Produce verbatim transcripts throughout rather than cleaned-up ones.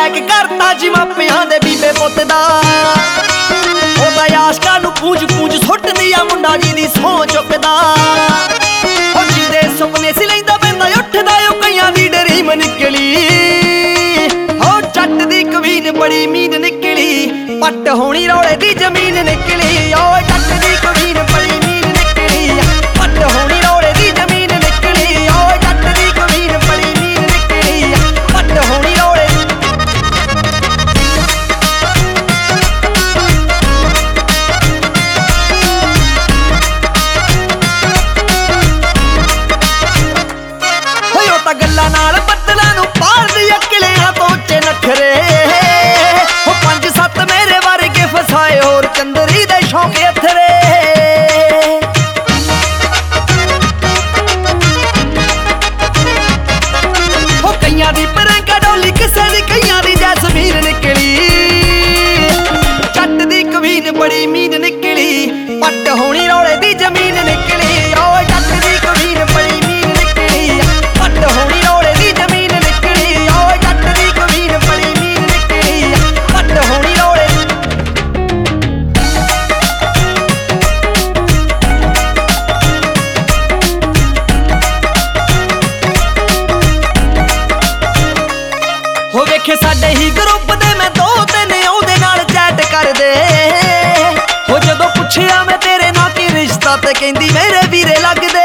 Attack ਕਰਤਾ ਜੀ ਮਾਪਿਆਂ ਦੇ ਬੀਬੇ ਪੁੱਤ ਦਾ। ਉਹਦਾ ਆਸ਼ਕਾਂ ਨੂੰ ਪੂੰਝ ਪੂੰਝ ਸੁੱਟਦੀ ਆ ਮੁੰਡਾ ਜੀ ਦੀ ਸਹੁੰ ਚੁੱਕਦਾ। ਉਹ ਜਿਹਦੇ ਸੁਪਨੇ ਸੀ ਲੈਂਦਾ ਪੈਂਦਾ ਉੱਠਦਾ ਉਹ ਕਈਆਂ ਦੀ ਡਰੀਮ ਨਿਕਲੀ। ਉਹ ਜੱਟ ਦੀ ਕਵੀਨ ਬੜੀ ਮੀਨ ਨਿਕਲੀ, ਪੱਟ ਹੋਣੀ ਰੌਲੇ ਦੀ ਜ਼ਮੀਨ ਨਿਕਲੀ। ਉਹ ਜੱਟ ਦੀ ਕਵੀਨ ਬੜੀ ਮੀਨ ਨਿਕਲੀ, ਪੱਟ ਹੋਣੀ ਰੌਲੇ ਦੀ ਜ਼ਮੀਨ ਨਿਕਲੀ। ਉਹ ਜੱਟ ਦੀ ਕਵੀਨ ਬੜੀ ਮੀਨ ਨਿਕਲੀ, ਪੱਟ ਹੋਣੀ ਰੌਲੇ। ਹੋਇਓ ਤਾਂ ਗੱਲਾਂ ਨਾਲ ਬੱਦਲਾਂ ਨੂੰ ਪਾਲਦੀ ਅਕਲਿਆਂ ਤੋਂ ਉੱਚੇ ਨਖਰੇ। ਉਹ ਪੰਜ ਸੱਤ ਮੇਰੇ ਵਰਗੇ ਫਸਾਏ ਹੋਰ ਚੰਦਰੀ ਦੇ ਸ਼ੌਂਕ ਅਥਰੇ। ਉਹ ਕਈਆਂ ਦੀ ਪਰੰਗਾ ਡੋਲੀ ਕਿਸੇ ਦੀ ਕਈਆਂ ਦੀ ਜੈਸਮੀਨ ਨਿਕਲੀ। ਜੱਟ ਦੀ ਕਵੀਨ ਬੜੀ ਮੀਨ ਨਿਕਲੀ, ਪੱਟ ਹੋਣੀ ਰੌਲੇ ਦੀ ਜ਼ਮੀਨ ਨਿਕਲੀ। ਓ ਜੱਟ ਦੀ ਕਵੀਨ ਬੜੀ ਮੀਨ ਨਿਕਲੀ, ਪੱਟ ਹੋਣੀ ਰੌਲੇ ਦੀ ਜ਼ਮੀਨ ਨਿਕਲੀ। ਓ ਜੱਟ ਦੀ ਕਵੀਨ ਬੜੀ ਮੀਨ ਨਿਕਲੀ, ਪੱਟ ਹੋਣੀ ਰੌਲੇ। ਹੋ ਵੇਖੇ ਸਾਡੇ ਹੀ ਗਰੁੱਪ ਦੇ ਮੈਂ ਦੋ ਤਿੰਨ ਉਹਦੇ ਨਾਲ ਚੈਟ ਕਰਦੇ। ਹੋ ਜਦੋਂ ਪੁੱਛਿਆ ਮੈਂ ਤੇਰੇ ਨਾਲ ਕੀ ਰਿਸ਼ਤਾ ਤੇ ਕਹਿੰਦੀ ਮੇਰੇ ਵੀਰੇ ਲੱਗਦੇ।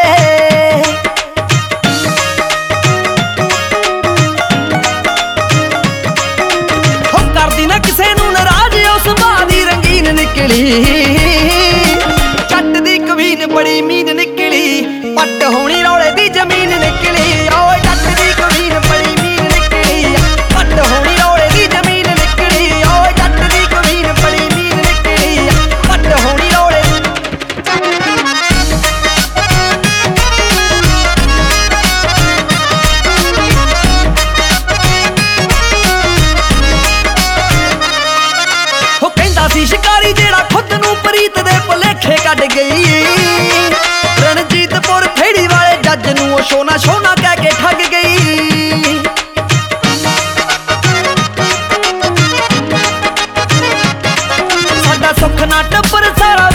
ਹੋ ਕਰਦੀ ਨਾ ਕਿਸੇ ਨੂੰ ਨਾਰਾਜ਼ ਉਸ ਸੁਭਾਅ ਦੀ ਰੰਗੀਨ ਨਿਕਲੀ। ਜੱਟ ਦੀ ਕਵੀਨ ਬੜੀ ਮੀਨ ਨਿਕਲੀ, ਪੱਟ ਹੋਣੀ ਰੌਲੇ ਦੀ ਜ਼ਮੀਨ ਨਿਕਲੀ। ਓ ਜੱਟ ਦੀ ਕਵੀਨ ਬੜੀ ਮੀਨ ਨਿਕਲੀ, ਪੱਟ ਹੋਣੀ ਰੌਲੇ ਦੀ ਜ਼ਮੀਨ ਨਿਕਲੀ। ਓ ਜੱਟ ਦੀ ਕਵੀਨ ਬੜੀ ਮੀਨ ਨਿਕਲੀ, ਪੱਟ ਹੋਣੀ ਰੌਲੇ। ਉਹ ਕਹਿੰਦਾ ਸੀ ਸ਼ਿਕਾਰੀ ਜਿਹੜਾ ਖੁਦ ਨੂੰ ਪ੍ਰੀਤ ਦੇ ਭੁਲੇਖੇ ਕੱਢ ਗਈ। ਰਣਜੀਤਪੁਰ ਫੇੜੀ ਵਾਲੇ ਜੱਜ ਨੂੰ ਉਹ ਸੋਨਾ ਸੋਨਾ ਕਹਿ ਕੇ ਠੱਗ ਗਈ। ਸਾਡਾ ਸੁੱਖ ਨਾ ਟੱਬਰ ਸਾਰਾ